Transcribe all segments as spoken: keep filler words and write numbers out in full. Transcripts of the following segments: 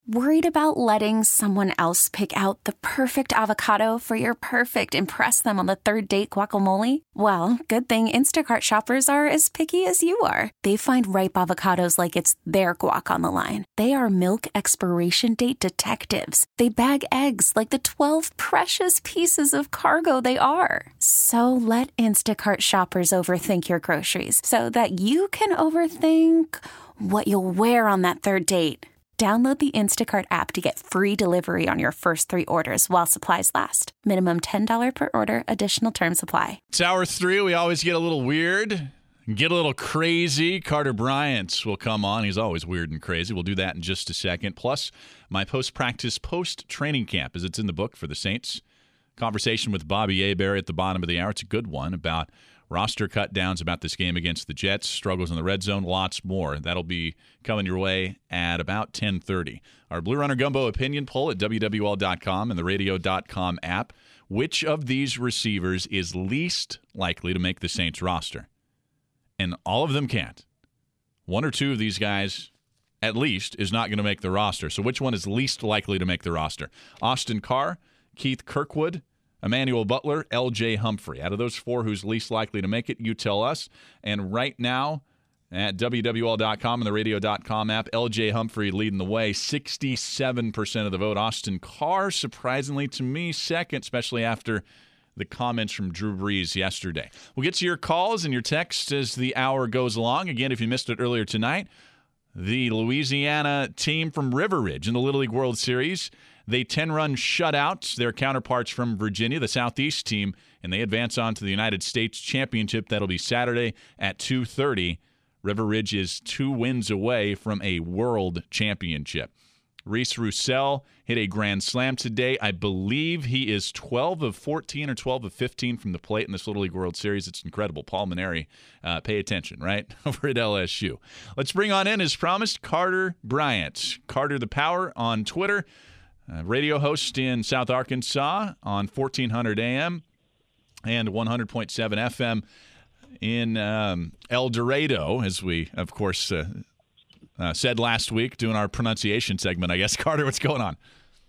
Worried about letting someone else pick out the perfect avocado for your perfect impress them on the third date guacamole? Well, good thing Instacart shoppers are as picky as you are. They find ripe avocados like it's their guac on the line. They are milk expiration date detectives. They bag eggs like the twelve precious pieces of cargo they are. So let Instacart shoppers overthink your groceries so that you can overthink what you'll wear on that third date. Download the Instacart app to get free delivery on your first three orders while supplies last. Minimum ten dollars per order. Additional terms apply. It's hour three. We always get a little weird, get a little crazy. Carter Bryant will come on. He's always weird and crazy. We'll do that in just a second. Plus, my post-practice, post-training camp, as it's in the book for the Saints. Conversation with Bobby Hebert at the bottom of the hour. It's a good one about roster cut downs, about this game against the Jets, struggles in the red zone, lots more. That'll be coming your way at about ten thirty. Our Blue Runner Gumbo opinion poll at W W L dot com and the radio dot com app. Which of these receivers is least likely to make the Saints roster? And all of them can't. One or two of these guys, at least, is not going to make the roster. So which one is least likely to make the roster? Austin Carr, Keith Kirkwood, Emmanuel Butler, L J Humphrey. Out of those four, who's least likely to make it? You tell us. And right now, at W W L dot com and the radio dot com app, L J Humphrey leading the way, sixty-seven percent of the vote. Austin Carr, surprisingly to me, second, especially after the comments from Drew Brees yesterday. We'll get to your calls and your texts as the hour goes along. Again, if you missed it earlier tonight, the Louisiana team from River Ridge in the Little League World Series, they ten-run shutouts their counterparts from Virginia, the Southeast team, and they advance on to the United States Championship. That'll be Saturday at two thirty. River Ridge is two wins away from a world championship. Reese Roussel hit a grand slam today. I believe he is twelve of fourteen or twelve of fifteen from the plate in this Little League World Series. It's incredible. Paul Maneri, uh, pay attention, right, over at L S U. Let's bring on in, as promised, Carter Bryant. Carter the Power on Twitter. Uh, radio host in South Arkansas on fourteen hundred A M and one hundred point seven F M in um, El Dorado, as we, of course, uh, uh, said last week, doing our pronunciation segment, I guess. Carter, what's going on?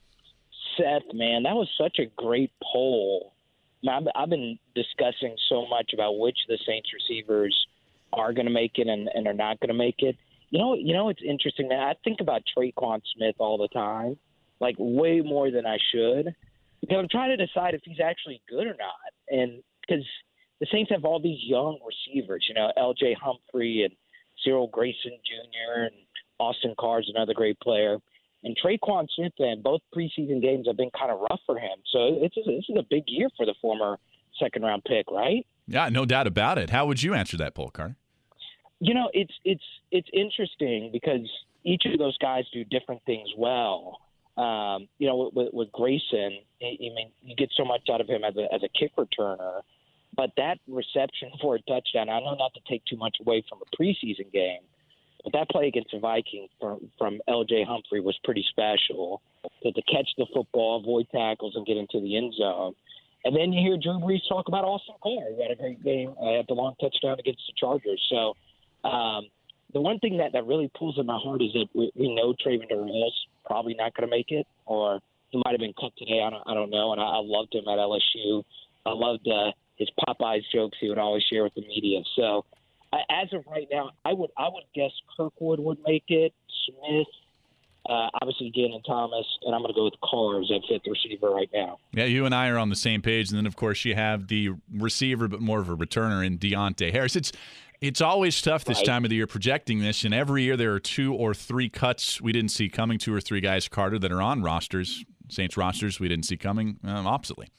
Seth, man, that was such a great poll. Now, I've, I've been discussing so much about which of the Saints receivers are going to make it and, and are not going to make it. You know, you know, it's interesting, man. I think about Traquan Smith all the time. Like way more than I should, because I'm trying to decide if he's actually good or not. And because the Saints have all these young receivers, you know, L J Humphrey and Cyril Grayson Junior and Austin Carr is another great player. And Traquan Smith, and both preseason games have been kind of rough for him. So it's this is a big year for the former second-round pick, right? Yeah, no doubt about it. How would you answer that poll, Carter? You know, it's it's it's interesting because each of those guys do different things well. Um, you know, with, with Grayson, I mean, you get so much out of him as a as a kick returner, but that reception for a touchdown, I know not to take too much away from a preseason game, but that play against the Vikings from, from L J Humphrey was pretty special. To, to catch the football, avoid tackles, and get into the end zone. And then you hear Drew Brees talk about Austin Carr, who had a great game, uh, had the long touchdown against the Chargers. So um, the one thing that, that really pulls at my heart is that we, we know Traven Durrell's probably not going to make it, or he might have been cut today. I don't, I don't know. And I, I loved him at L S U. I loved uh, his Popeyes jokes he would always share with the media. So uh, as of right now, I would I would guess Kirkwood would make it, Smith, uh, obviously Gannon Thomas, and I'm going to go with Carr as that fifth receiver right now. Yeah, you and I are on the same page. And then, of course, you have the receiver, but more of a returner in Deontay Harris. It's It's always tough this Right. time of the year projecting this, and every year there are two or three cuts we didn't see coming, two or three guys, Carter, that are on rosters, Saints rosters we didn't see coming, um, oppositely.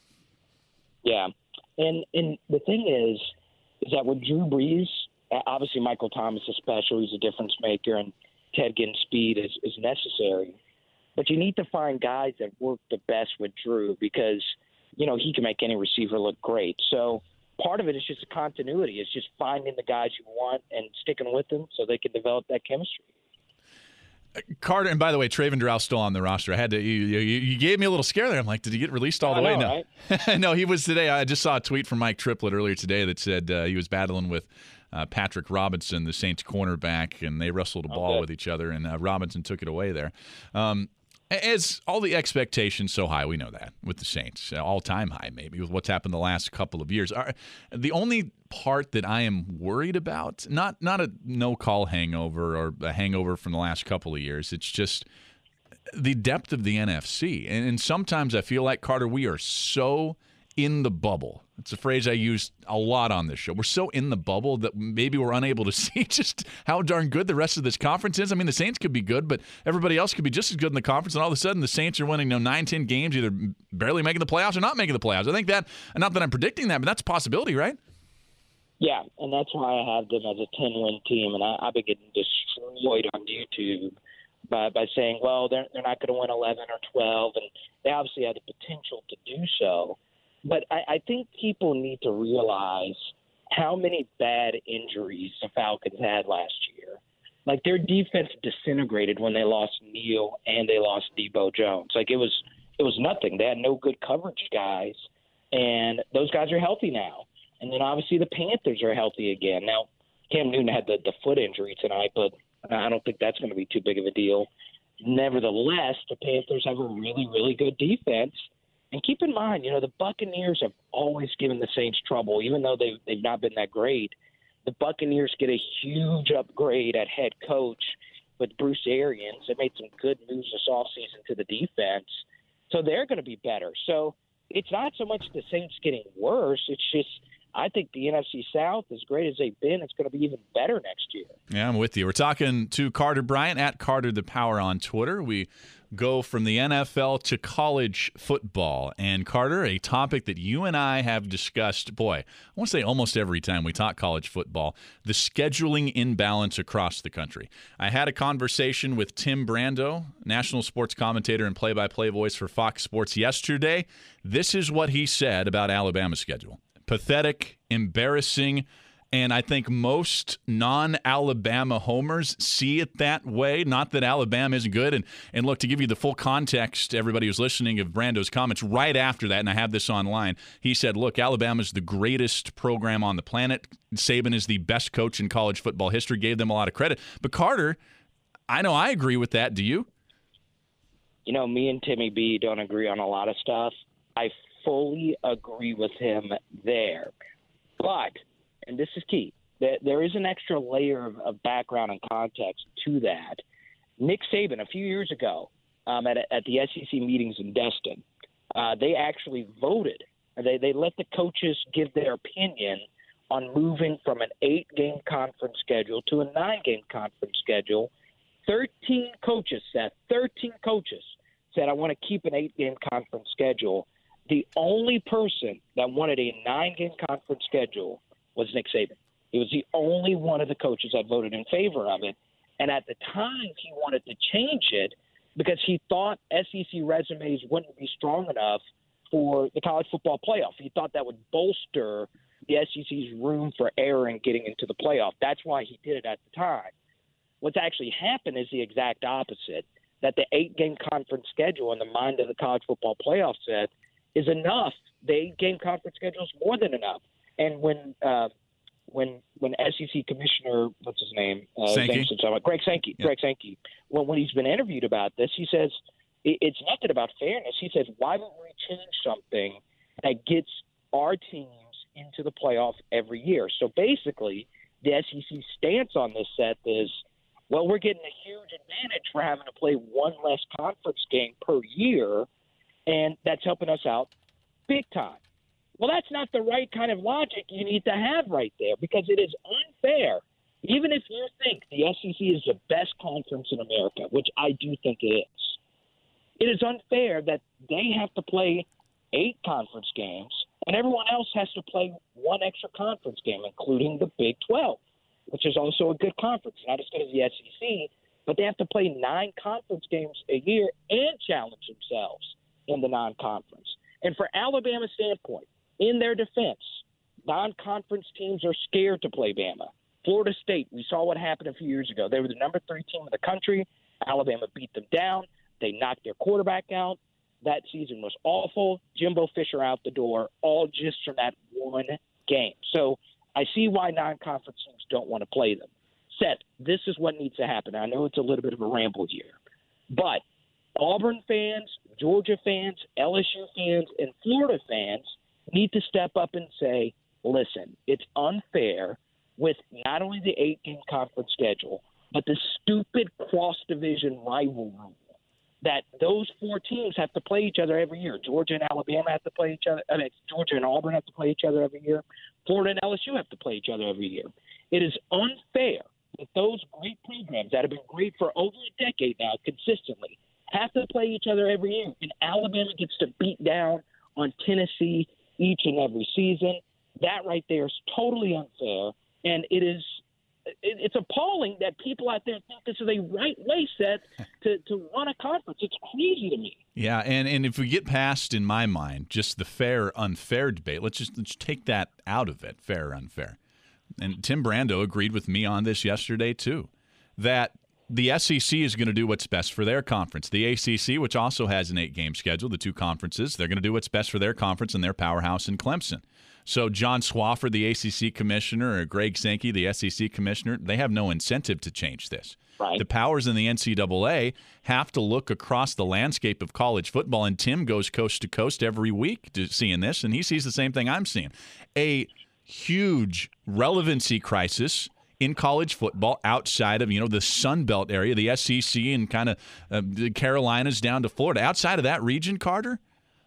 Yeah, and and the thing is, is that with Drew Brees, obviously Michael Thomas is special, he's a difference maker, and Ted getting speed is, is necessary. But you need to find guys that work the best with Drew because, you know, he can make any receiver look great. So part of it is just a continuity. It's just finding the guys you want and sticking with them so they can develop that chemistry. Carter, and by the way, Traven Durrell's still on the roster. I had to. You, you, you gave me a little scare there. I'm like, did he get released all the I way? know, No, right? no, he was today. I just saw a tweet from Mike Triplett earlier today that said uh, he was battling with uh, Patrick Robinson, the Saints cornerback, and they wrestled a ball Okay. with each other, and uh, Robinson took it away there. Um, As all the expectations so high, we know that with the Saints, all-time high maybe, with what's happened the last couple of years. Are, the only part that I am worried about, not not a no-call hangover or a hangover from the last couple of years, it's just the depth of the N F C. And, and sometimes I feel like, Carter, we are so in the bubble. It's a phrase I use a lot on this show. We're so in the bubble that maybe we're unable to see just how darn good the rest of this conference is. I mean, the Saints could be good, but everybody else could be just as good in the conference, and all of a sudden the Saints are winning, you know, nine, ten games, either barely making the playoffs or not making the playoffs. I think that, not that I'm predicting that, but that's a possibility, right? Yeah, and that's why I have them as a ten-win team, and I, I've been getting destroyed on YouTube by, by saying, well, they're, they're not going to win eleven or twelve, and they obviously have the potential to do so. But I, I think people need to realize how many bad injuries the Falcons had last year. Like, their defense disintegrated when they lost Neal and they lost Debo Jones. Like, it was it was nothing. They had no good coverage guys, and those guys are healthy now. And then obviously the Panthers are healthy again. Now, Cam Newton had the, the foot injury tonight, but I don't think that's going to be too big of a deal. Nevertheless, the Panthers have a really, really good defense. And keep in mind, you know, the Buccaneers have always given the Saints trouble, even though they've, they've not been that great. The Buccaneers get a huge upgrade at head coach with Bruce Arians. They made some good moves this offseason to the defense. So they're going to be better. So it's not so much the Saints getting worse. It's just I think the N F C South, as great as they've been, it's going to be even better next year. Yeah, I'm with you. We're talking to Carter Bryant at Carter the Power on Twitter. We go from the N F L to college football. And, Carter, a topic that you and I have discussed, boy, I want to say almost every time we talk college football, the scheduling imbalance across the country. I had a conversation with Tim Brando, national sports commentator and play-by-play voice for Fox Sports yesterday. This is what he said about Alabama's schedule. Pathetic, embarrassing, and I think most non-Alabama homers see it that way. Not that Alabama isn't good. And, and look, to give you the full context, everybody who's listening, of Brando's comments right after that, and I have this online, he said, look, Alabama's the greatest program on the planet. Saban is the best coach in college football history, gave them a lot of credit. But, Carter, I know I agree with that. Do you? You know, me and Timmy B don't agree on a lot of stuff. I fully agree with him there. But, and this is key, there is an extra layer of, of background and context to that. Nick Saban, a few years ago, um, at, at the S E C meetings in Destin, uh, they actually voted. They, they let the coaches give their opinion on moving from an eight-game conference schedule to a nine-game conference schedule. thirteen coaches said, thirteen coaches said, I want to keep an eight-game conference schedule. The only person that wanted a nine-game conference schedule was Nick Saban. He was the only one of the coaches that voted in favor of it. And at the time, he wanted to change it because he thought S E C resumes wouldn't be strong enough for the college football playoff. He thought that would bolster the S E C's room for error in getting into the playoff. That's why he did it at the time. What's actually happened is the exact opposite, that the eight-game conference schedule in the mind of the college football playoff set is enough. The eight-game conference schedule is more than enough. And when uh, when when S E C Commissioner, what's his name? Uh, Sankey. Greg Sankey. Yeah. Greg Sankey. When, when he's been interviewed about this, he says it, it's nothing about fairness. He says, why don't we change something that gets our teams into the playoff every year? So basically, the S E C stance on this set is, well, we're getting a huge advantage for having to play one less conference game per year, and that's helping us out big time. Well, that's not the right kind of logic you need to have right there, because it is unfair. Even if you think the S E C is the best conference in America, which I do think it is, it is unfair that they have to play eight conference games and everyone else has to play one extra conference game, including the Big twelve, which is also a good conference, not as good as the S E C, but they have to play nine conference games a year and challenge themselves in the non-conference. And for Alabama's standpoint, in their defense, non-conference teams are scared to play Bama. Florida State, we saw what happened a few years ago. They were the number three team in the country. Alabama beat them down. They knocked their quarterback out. That season was awful. Jimbo Fisher out the door, all just from that one game. So I see why non-conference teams don't want to play them. Seth, this is what needs to happen. I know it's a little bit of a ramble here, but Auburn fans, Georgia fans, L S U fans, and Florida fans need to step up and say, listen, it's unfair with not only the eight-game conference schedule, but the stupid cross-division rival rule that those four teams have to play each other every year. Georgia and Alabama have to play each other. I mean, Georgia and Auburn have to play each other every year. Florida and L S U have to play each other every year. It is unfair that those great programs that have been great for over a decade now consistently have to play each other every year. And Alabama gets to beat down on Tennessee each and every season. That right there is totally unfair. And it is it's appalling that people out there think this is a right way set to, to run a conference. It's crazy to me. Yeah, and, and if we get past, in my mind, just the fair, unfair debate, let's just let's take that out of it, fair, unfair. And Tim Brando agreed with me on this yesterday, too, that the S E C is going to do what's best for their conference. The A C C, which also has an eight-game schedule, the two conferences, they're going to do what's best for their conference and their powerhouse in Clemson. So John Swofford, the A C C commissioner, or Greg Sankey, the S E C commissioner, they have no incentive to change this. Right. The powers in the N C double A have to look across the landscape of college football, and Tim goes coast to coast every week to seeing this, and he sees the same thing I'm seeing. A huge relevancy crisis in college football outside of, you know, the Sun Belt area, the S E C and kind of uh, the Carolinas down to Florida. Outside of that region, Carter,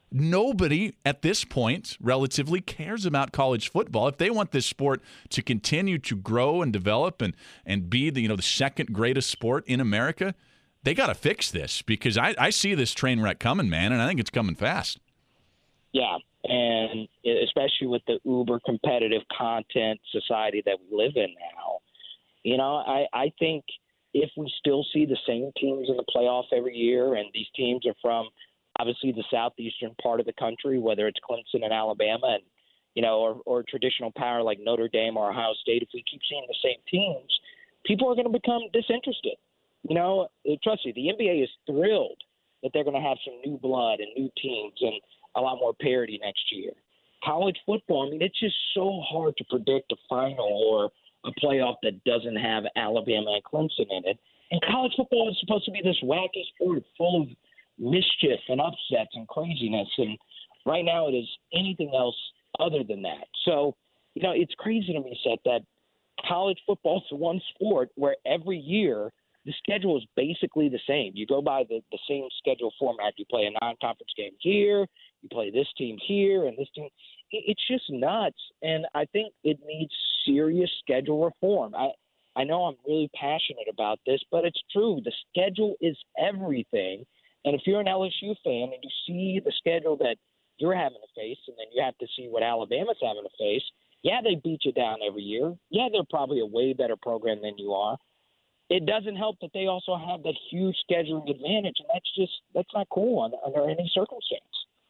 nobody at this point relatively cares about college football. If they want this sport to continue to grow and develop and, and be the, you know, the second greatest sport in America, they got to fix this, because I, I see this train wreck coming, man, and I think it's coming fast. Yeah, and especially with the uber competitive content society that we live in now, you know, I, I think if we still see the same teams in the playoff every year, and these teams are from obviously the southeastern part of the country, whether it's Clemson and Alabama, and you know, or, or traditional power like Notre Dame or Ohio State, if we keep seeing the same teams, people are going to become disinterested. You know, trust me, the N B A is thrilled that they're going to have some new blood and new teams and a lot more parity next year. College football, I mean, it's just so hard to predict a final or a playoff that doesn't have Alabama and Clemson in it. And college football is supposed to be this wacky sport full of mischief and upsets and craziness. And right now it is anything else other than that. So, you know, it's crazy to me, Seth, that college football is one sport where every year the schedule is basically the same. You go by the, the same schedule format. You play a non-conference game here, you play this team here, and this team. It's just nuts, and I think it needs serious schedule reform. I, I know I'm really passionate about this, but it's true. The schedule is everything, and if you're an L S U fan and you see the schedule that you're having to face, and then you have to see what Alabama's having to face, yeah, they beat you down every year. Yeah, they're probably a way better program than you are. It doesn't help that they also have that huge scheduling advantage, and that's just that's not cool under, under any circumstance.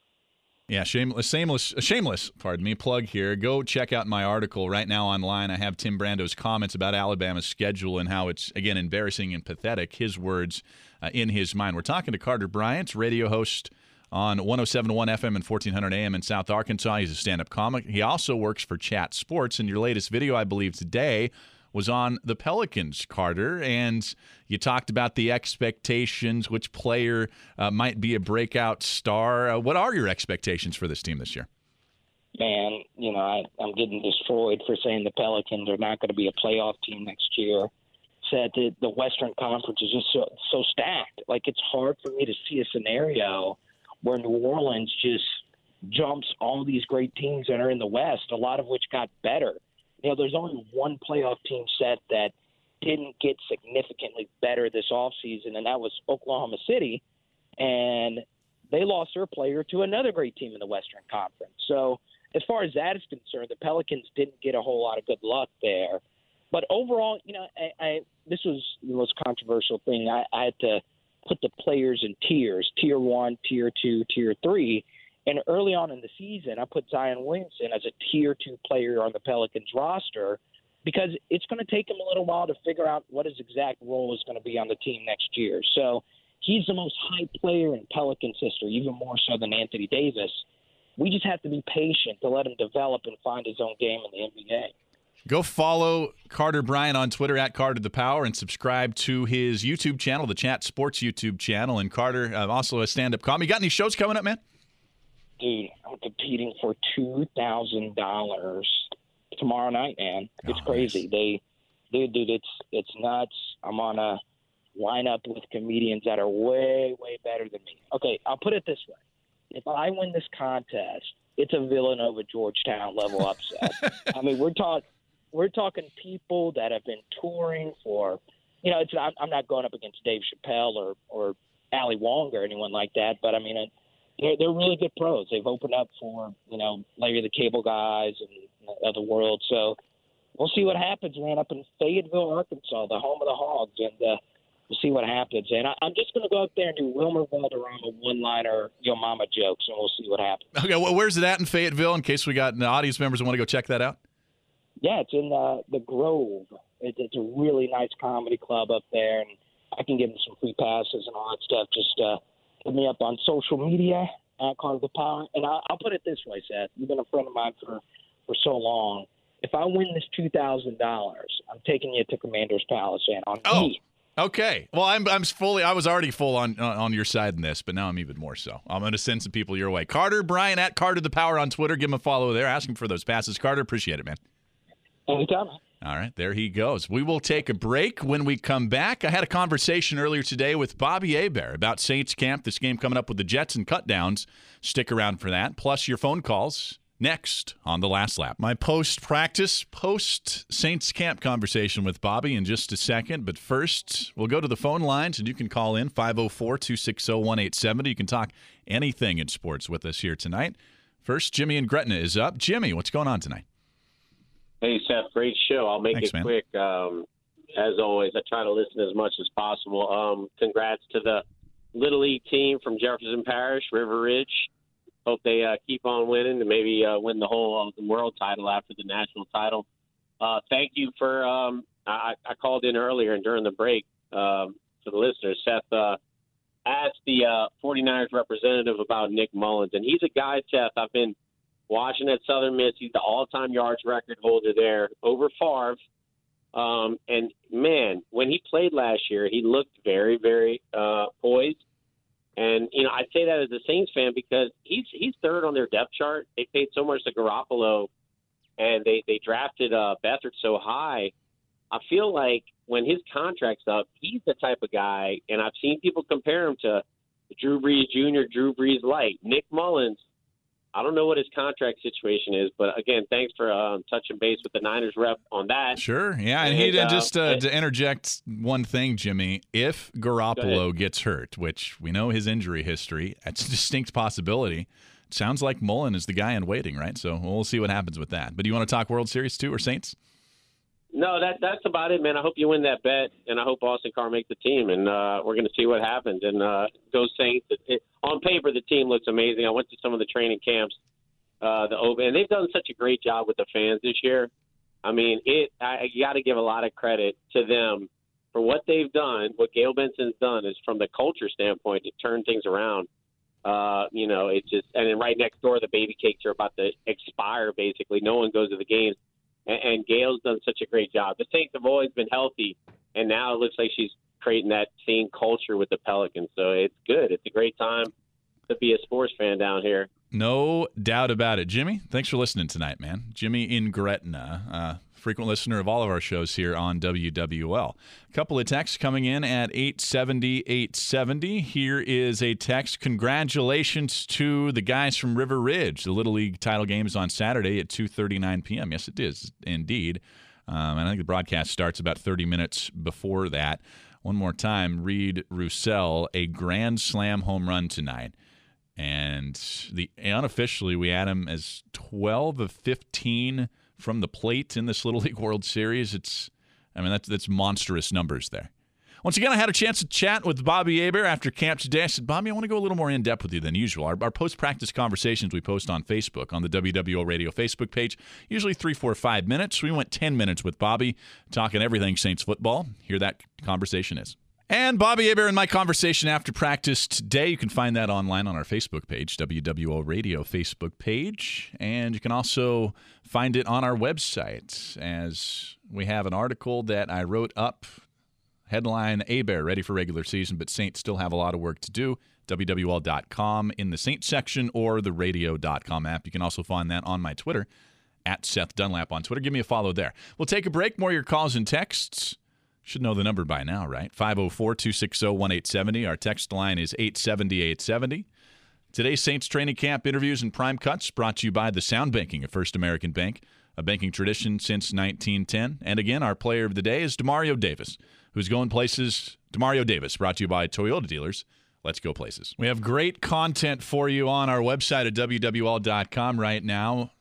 Yeah, shameless, shameless, shameless, pardon me, plug here. Go check out my article right now online. I have Tim Brando's comments about Alabama's schedule and how it's, again, embarrassing and pathetic, his words uh, in his mind. We're talking to Carter Bryant, radio host on one oh seven point one F M and fourteen hundred A M in South Arkansas. He's a stand-up comic. He also works for Chat Sports, and your latest video, I believe, today was on the Pelicans, Carter, and you talked about the expectations, which player uh, might be a breakout star. Uh, what are your expectations for this team this year? Man, you know, I, I'm getting destroyed for saying the Pelicans are not going to be a playoff team next year. Said that the Western Conference is just so, so stacked. Like, it's hard for me to see a scenario where New Orleans just jumps all these great teams that are in the West, a lot of which got better. You know, there's only one playoff team set that didn't get significantly better this offseason, and that was Oklahoma City. And they lost their player to another great team in the Western Conference. So as far as that is concerned, the Pelicans didn't get a whole lot of good luck there. But overall, you know, I, I this was the most controversial thing. I, I had to put the players in tiers, tier one, tier two, tier three. And early on in the season, I put Zion Williamson as a tier two player on the Pelicans roster because it's going to take him a little while to figure out what his exact role is going to be on the team next year. So he's the most hyped player in Pelicans history, even more so than Anthony Davis. We just have to be patient to let him develop and find his own game in the N B A. Go follow Carter Bryant on Twitter at Carter the Power and subscribe to his YouTube channel, the Chat Sports YouTube channel. And Carter, uh, also a stand-up comedy. You got any shows coming up, man? Dude, I'm competing for two thousand dollars tomorrow night, man. It's oh, crazy. Nice. They, dude, dude, it's it's nuts. I'm on a lineup with comedians that are way, way better than me. Okay, I'll put it this way. If I win this contest, it's a Villanova Georgetown level upset. I mean, we're talking we're talking people that have been touring for, you know, it's I'm, I'm not going up against Dave Chappelle or or Ali Wong or anyone like that, but I mean, it, they're they're really good pros. They've opened up for, you know, Larry the Cable Guys and of the world. So we'll see what happens, man. Up in Fayetteville, Arkansas, the home of the Hogs, and uh, we'll see what happens. And I, I'm just going to go up there and do Wilmer Valderrama one-liner Yo Mama jokes, and we'll see what happens. Okay, well, where's it at in Fayetteville, in case we got the audience members who want to go check that out? Yeah, it's in uh, the Grove. It, it's a really nice comedy club up there, and I can give them some free passes and all that stuff. Just uh, hit me up on social media at Carter the Power. And I'll, I'll put it this way, Seth. You've been a friend of mine for, for so long. If I win this two thousand dollars, I'm taking you to Commander's Palace and on Oh. E. Okay. Well, I'm I'm fully. I was already full on on your side in this, but now I'm even more so. I'm going to send some people your way. Carter Bryant at Carter the Power on Twitter. Give him a follow there. Ask him for those passes. Carter, appreciate it, man. Anytime. All right, there he goes. We will take a break. When we come back, I had a conversation earlier today with Bobby Hebert about Saints camp. This game coming up with the Jets and cutdowns. Stick around for that. Plus your phone calls. Next on The Last Lap. My post-practice, post-Saints camp conversation with Bobby in just a second. But first, we'll go to the phone lines, and you can call in five oh four, two six oh, one eight seven oh. You can talk anything in sports with us here tonight. First, Jimmy in Gretna is up. Jimmy, what's going on tonight? Hey, Seth, great show. I'll make Thanks, it man. quick. Um, as always, I try to listen as much as possible. Um, congrats to the Little League team from Jefferson Parish, River Ridge. Hope they uh, keep on winning and maybe uh, win the whole uh, the world title after the national title. Uh, thank you for um, – I, I called in earlier and during the break um, to the listeners. Seth uh, asked the uh, 49ers representative about Nick Mullins, and he's a guy, Seth, I've been watching at Southern Miss. He's the all-time yards record holder there over Favre. Um, and, man, when he played last year, he looked very, very uh, poised. And, you know, I say that as a Saints fan because he's he's third on their depth chart. They paid so much to Garoppolo, and they, they drafted uh, Beathard so high. I feel like when his contract's up, he's the type of guy, and I've seen people compare him to Drew Brees Junior, Drew Brees Light. Nick Mullins, I don't know what his contract situation is, but, again, thanks for um, touching base with the Niners rep on that. Sure, yeah, and, And, he uh, just uh, and- to interject one thing, Jimmy. If Garoppolo gets hurt, which we know his injury history, that's a distinct possibility. It sounds like Mullen is the guy in waiting, right? So we'll see what happens with that. But do you want to talk World Series too, or Saints? No, that that's about it, man. I hope you win that bet, and I hope Austin Carr makes the team, and uh, we're going to see what happens. And uh, go Saints. It, it, on paper, the team looks amazing. I went to some of the training camps, uh, the open, and they've done such a great job with the fans this year. I mean, it. I, you got to give a lot of credit to them for what they've done. What Gail Benson's done is, from the culture standpoint, to turn things around. Uh, you know, it's just, and then right next door, the baby cakes are about to expire. Basically, no one goes to the games. And, and Gail's done such a great job. The Saints have always been healthy, and now it looks like she's creating that same culture with the Pelicans. So it's good. It's a great time to be a sports fan down here. No doubt about it. Jimmy, thanks for listening tonight, man. Jimmy in Gretna, uh, frequent listener of all of our shows here on W W L. A couple of texts coming in at eight seventy, eight seventy. Here is a text. Congratulations to the guys from River Ridge. The Little League title game is on Saturday at two thirty-nine p.m. Yes, it is, indeed. Um, and I think the broadcast starts about thirty minutes before that. One more time, Reed Roussel, a grand slam home run tonight. And the unofficially, we had him as twelve of fifteen from the plate in this Little League World Series. It's, I mean, that's that's monstrous numbers there. Once again, I had a chance to chat with Bobby Hebert after camp today. I said, Bobby, I want to go a little more in-depth with you than usual. Our, our post-practice conversations we post on Facebook, on the W W O Radio Facebook page, usually three, four, five minutes. We went ten minutes with Bobby, talking everything Saints football. Here that conversation is. And Bobby Hebert and my conversation after practice today. You can find that online on our Facebook page, W W O Radio Facebook page. And you can also find it on our website, as we have an article that I wrote up. Headline, Hebert ready for regular season, but Saints still have a lot of work to do. W W L dot com in the Saints section or the radio dot com app. You can also find that on my Twitter, at Seth Dunlap on Twitter. Give me a follow there. We'll take a break. More of your calls and texts. Should know the number by now, right? five oh four, two six oh, one eight seven oh. Our text line is eight seven oh, eight seven oh. Today's Saints training camp interviews and prime cuts brought to you by the Sound Banking of First American Bank, a banking tradition since nineteen ten. And again, our player of the day is Demario Davis, who's going places. Demario Davis, brought to you by Toyota Dealers. Let's go places. We have great content for you on our website at W W L dot com right now.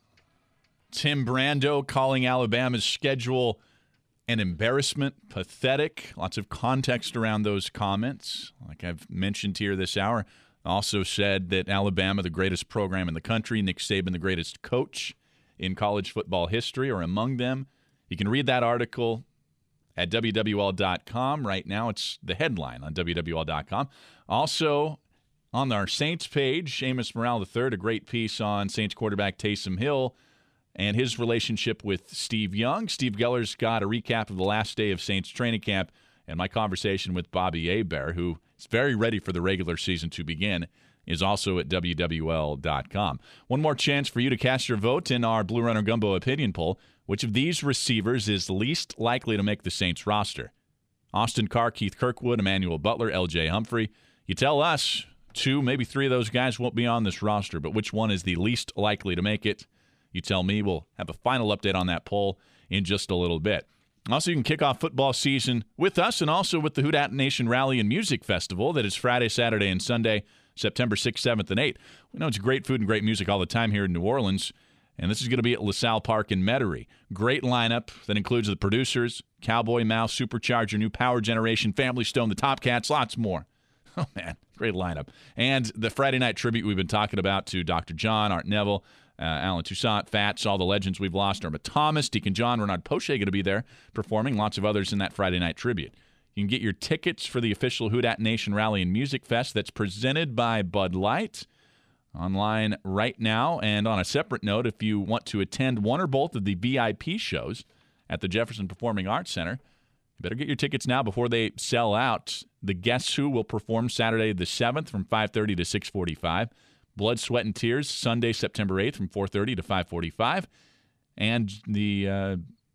Tim Brando calling Alabama's schedule an embarrassment, pathetic. Lots of context around those comments. Like I've mentioned here this hour, also said that Alabama, the greatest program in the country, Nick Saban, the greatest coach in college football history, or among them. You can read that article at W W L dot com. Right now, it's the headline on W W L dot com. Also, on our Saints page, Seamus Morale the third, a great piece on Saints quarterback Taysom Hill and his relationship with Steve Young. Steve Geller's got a recap of the last day of Saints training camp and my conversation with Bobby Hebert, who is very ready for the regular season to begin, is also at W W L dot com. One more chance for you to cast your vote in our Blue Runner Gumbo opinion poll. Which of these receivers is least likely to make the Saints roster? Austin Carr, Keith Kirkwood, Emmanuel Butler, L J Humphrey. You tell us two, maybe three of those guys won't be on this roster, but which one is the least likely to make it? You tell me. We'll have a final update on that poll in just a little bit. Also, you can kick off football season with us and also with the Houdat Nation Rally and Music Festival that is Friday, Saturday, and Sunday, September sixth, seventh, and eighth. We know it's great food and great music all the time here in New Orleans, and this is going to be at LaSalle Park in Metairie. Great lineup that includes the producers, Cowboy Mouse, Supercharger, New Power Generation, Family Stone, the Top Cats, lots more. Oh, man, great lineup. And the Friday night tribute we've been talking about to Doctor John, Art Neville, Uh, Alan Toussaint, Fats, all the legends we've lost. Irma Thomas, Deacon John, Renard Poche going to be there performing. Lots of others in that Friday night tribute. You can get your tickets for the official Houdat Nation Rally and Music Fest that's presented by Bud Light online right now. And on a separate note, if you want to attend one or both of the V I P shows at the Jefferson Performing Arts Center, you better get your tickets now before they sell out. The Guess Who will perform Saturday the seventh from five thirty to six forty-five. Blood, Sweat, and Tears, Sunday, September eighth from four thirty to five forty-five. And the uh,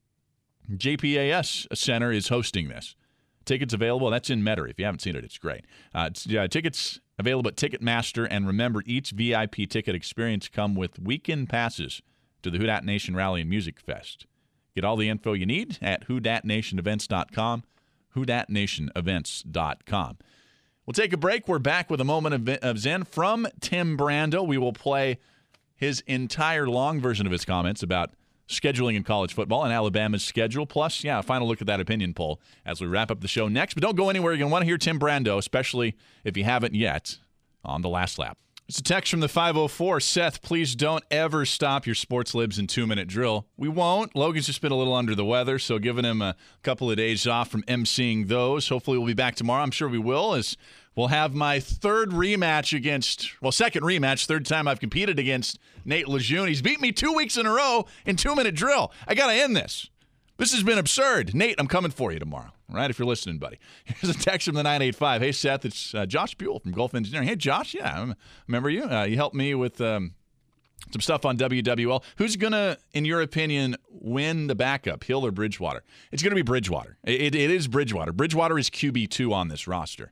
J P A S Center is hosting this. Tickets available. That's in Metairie. If you haven't seen it, it's great. Uh, it's, uh, tickets available at Ticketmaster. And remember, each V I P ticket experience come with weekend passes to the Houdat Nation Rally and Music Fest. Get all the info you need at houdat nation events dot com, houdat nation events dot com. We'll take a break. We're back with a moment of, of zen from Tim Brando. We will play his entire long version of his comments about scheduling in college football and Alabama's schedule. Plus, yeah, a final look at that opinion poll as we wrap up the show next. But don't go anywhere. You're going to want to hear Tim Brando, especially if you haven't yet, on The Last Lap. It's a text from the five oh four. Seth, please don't ever stop your Sports Libs and two-minute drill. We won't. Logan's just been a little under the weather, so giving him a couple of days off from emceeing those. Hopefully we'll be back tomorrow. I'm sure we will, as we'll have my third rematch against, well, second rematch, third time I've competed against Nate Lejeune. He's beat me two weeks in a row in two-minute drill. I got to end this. This has been absurd. Nate, I'm coming for you tomorrow. All right, if you're listening, buddy. Here's a text from the nine eight five. Hey, Seth, it's uh, Josh Buell from Gulf Engineering. Hey, Josh, yeah, I remember you. Uh, you helped me with um, some stuff on W W L. Who's going to, in your opinion, win the backup, Hill or Bridgewater? It's going to be Bridgewater. It, it, it is Bridgewater. Bridgewater is Q B two on this roster.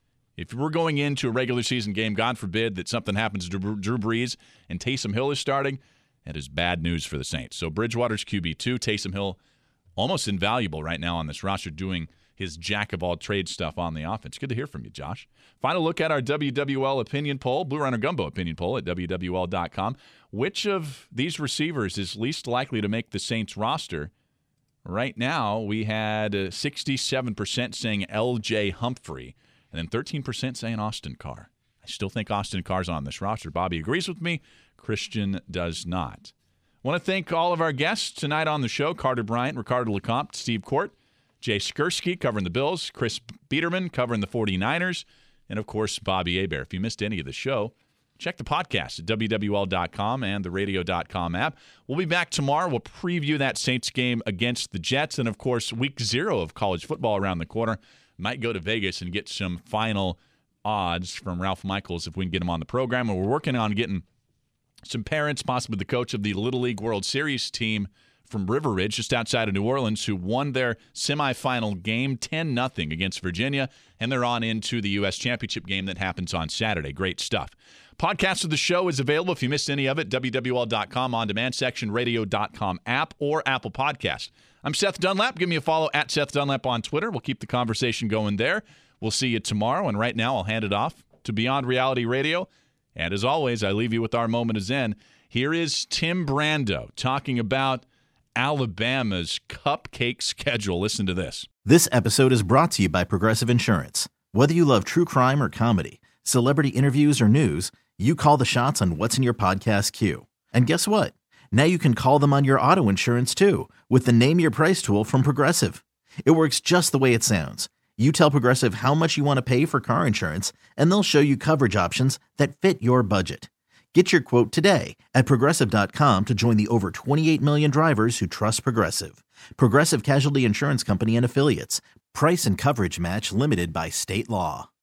If we're going into a regular season game, God forbid that something happens to Drew Brees and Taysom Hill is starting, that is bad news for the Saints. So Bridgewater's Q B two, Taysom Hill almost invaluable right now on this roster doing his jack-of-all-trades stuff on the offense. Good to hear from you, Josh. Final look at our W W L opinion poll, Blue Runner Gumbo opinion poll at W W L dot com. Which of these receivers is least likely to make the Saints roster? Right now, we had uh, sixty-seven percent saying L J Humphrey, and then thirteen percent saying Austin Carr. I still think Austin Carr's on this roster. Bobby agrees with me. Christian does not. I want to thank all of our guests tonight on the show, Carter Bryant, Ricardo LeCompte, Steve Court, Jay Skursky covering the Bills, Chris Biederman covering the 49ers, and, of course, Bobby Hebert. If you missed any of the show, check the podcast at W W L dot com and the radio dot com app. We'll be back tomorrow. We'll preview that Saints game against the Jets. And, of course, week zero of college football around the corner. Might go to Vegas and get some final odds from Ralph Michaels if we can get him on the program. And we're working on getting some parents, possibly the coach of the Little League World Series team from River Ridge, just outside of New Orleans, who won their semifinal game ten nothing against Virginia, and they're on into the U S Championship game that happens on Saturday. Great stuff. Podcast of the show is available if you missed any of it, W W L dot com, on-demand section, radio dot com app, or Apple Podcast. I'm Seth Dunlap. Give me a follow at Seth Dunlap on Twitter. We'll keep the conversation going there. We'll see you tomorrow, and right now I'll hand it off to Beyond Reality Radio. And as always, I leave you with our moment of Zen. Here is Tim Brando talking about Alabama's cupcake schedule. Listen to this. This episode is brought to you by Progressive Insurance. Whether you love true crime or comedy, celebrity interviews or news, you call the shots on what's in your podcast queue. And guess what? Now you can call them on your auto insurance too with the Name Your Price tool from Progressive. It works just the way it sounds. You tell Progressive how much you want to pay for car insurance, and they'll show you coverage options that fit your budget. Get your quote today at Progressive dot com to join the over twenty-eight million drivers who trust Progressive. Progressive Casualty Insurance Company and Affiliates. Price and coverage match limited by state law.